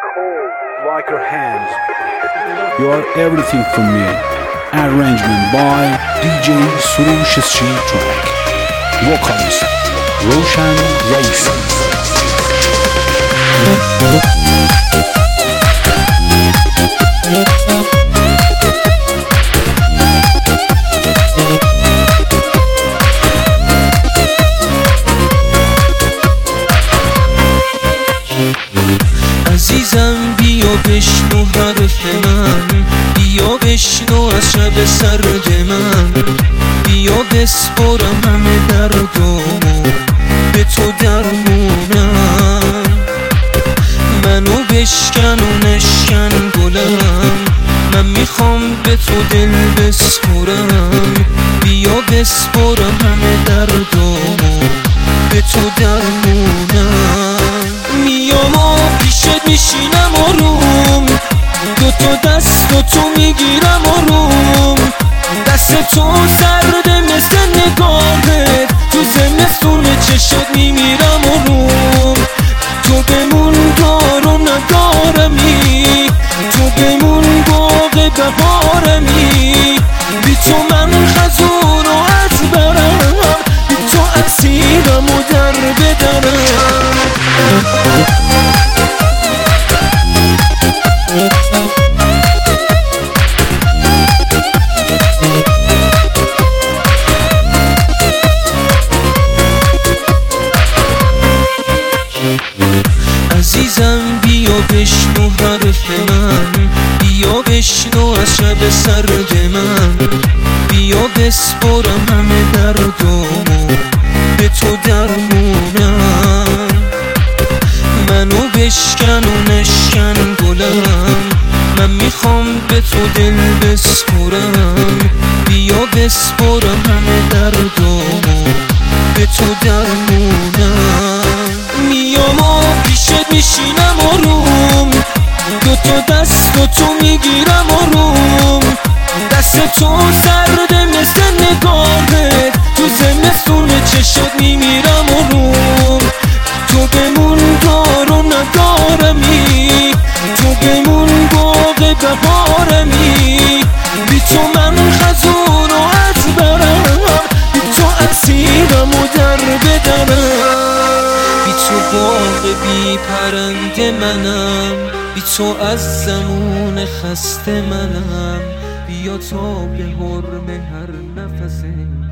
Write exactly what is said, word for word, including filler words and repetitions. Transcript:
like your hands. You are everything for me. Arrangement by D J Surush Street Track. Vocalist Roshan Raisi. عزیزم بیا بشنو حرف من، بیا بشنو از شب سرد من، بیا بسپرم همه دردامو به تو درمونم. منو بشکن و نشکن گلم، من میخوام به تو دل بسپرم، بیا بسپرم همه دردامو به تو درمونم. میام و پیشت میشینم آروم، دو تا دست و تو میگیرم آروم، دست تو سرده مثل نگاهت، تو زمستون چشت میمیرم آروم. تو بمون دارم ندارمی، تو بمون باغ بهارمی، بی تو من خزون و از برم، بی تو اسیرم و در بدرم. عزیزم بیا بشنو حرف من، بیا بشنو از شب سرد من، بیا بسپرم همه دردامو به تو درمونم. منو بشکن و نشکن گلم، من میخوام به تو دل بسپرم، بیا بسپرم همه دردامو به تو درمونم. میام و پیشت میشینم آروم، دو تا دست و تو میگیرم آروم، دست تو سرده مثل نگاهت، تو زمستون چشت میمیرم آروم. تو بمون دارم ندارمی، تو بمون باغ بهارمی، بی تو من خزون و از برم، بی تو اسیرم و در بدرم. بی تو باغ بی پرنده منم، بی تو از زمون خسته منم، بیا تا به حرم هر نفس